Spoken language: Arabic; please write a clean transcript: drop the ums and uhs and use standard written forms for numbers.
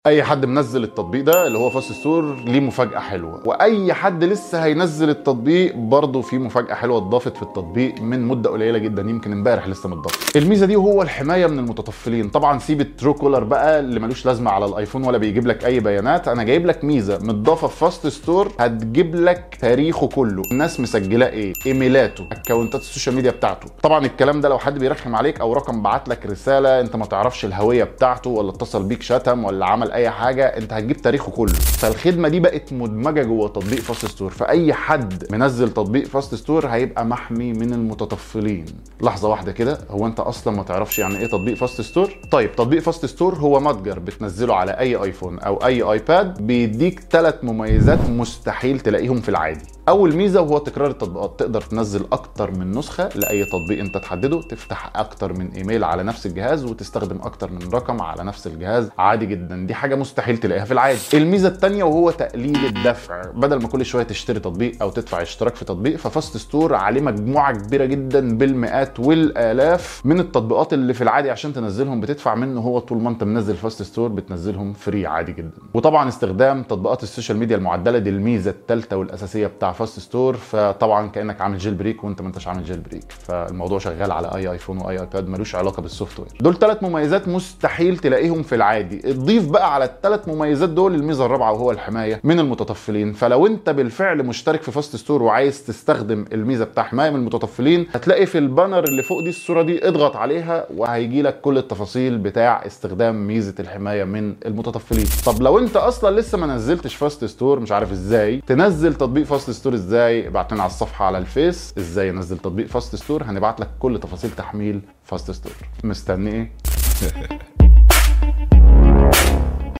اي حد منزل التطبيق ده اللي هو فاست ستور ليه مفاجأة حلوة، واي حد لسه هينزل التطبيق برضه في مفاجأة حلوة اتضافت في التطبيق من مدة قليلة جدا، يمكن امبارح لسه متضاف. الميزة دي وهو الحماية من المتطفلين. طبعا سيب الترو كولر بقى اللي ملوش لازمة على الايفون ولا بيجيب لك اي بيانات، انا جايب لك ميزة متضافة في فاست ستور هتجيب لك تاريخه كله، الناس مسجلاه ايه، ايميلاته، اكونتات السوشيال ميديا بتاعته. طبعا الكلام ده لو حد بيرخم عليك او رقم بعت لك رسالة انت ما تعرفش الهوية بتاعته، ولا اتصل بيك شتم، ولا عمل اي حاجه، انت هتجيب تاريخه كله. فالخدمه دي بقت مدمجه جوه تطبيق فاست ستور، فاي حد منزل تطبيق فاست ستور هيبقى محمي من المتطفلين. لحظه واحده كده، هو انت اصلا ما تعرفش يعني ايه تطبيق فاست ستور؟ طيب تطبيق فاست ستور هو متجر بتنزله على اي ايفون او اي ايباد، بيديك 3 مميزات مستحيل تلاقيهم في العادي. اول ميزه وهو تكرار التطبيقات، تقدر تنزل اكتر من نسخه لاي تطبيق انت تحدده، تفتح اكتر من ايميل على نفس الجهاز وتستخدم اكتر من رقم على نفس الجهاز عادي جدا، دي حاجه مستحيل تلاقيها في العادي. الميزه الثانيه وهو تقليل الدفع، بدل ما كل شويه تشتري تطبيق او تدفع اشتراك في تطبيق، ففاست ستور عليه مجموعه كبيره جدا بالمئات والالاف من التطبيقات اللي في العادي عشان تنزلهم بتدفع منه، هو طول ما انت منزل فاست ستور بتنزلهم فري عادي جدا. وطبعا استخدام تطبيقات السوشيال ميديا المعدله، دي الميزه الثالثه والاساسيه بتاع فاست ستور، فطبعا كانك عامل جيل بريك وانت ما انتش عامل جيل بريك، فالموضوع شغال على اي ايفون واي ايباد، ملوش علاقه بالسوفت وير. دول 3 مميزات مستحيل تلاقيهم في العادي، تضيف بقى على ال3 مميزات دول الميزه الرابعه وهو الحمايه من المتطفلين. فلو انت بالفعل مشترك في فاست ستور وعايز تستخدم الميزه بتاع حمايه من المتطفلين، هتلاقي في البانر اللي فوق دي الصوره دي، اضغط عليها وهيجي لك كل التفاصيل بتاع استخدام ميزه الحمايه من المتطفلين. طب لو انت اصلا لسه ما نزلتش فاست ستور، مش عارف ازاي تنزل تطبيق فاست ستور، ازاي ابعت لنا على الصفحه على الفيس ازاي انزل تطبيق فاست ستور، هنبعت لك كل تفاصيل تحميل فاست ستور. مستني ايه؟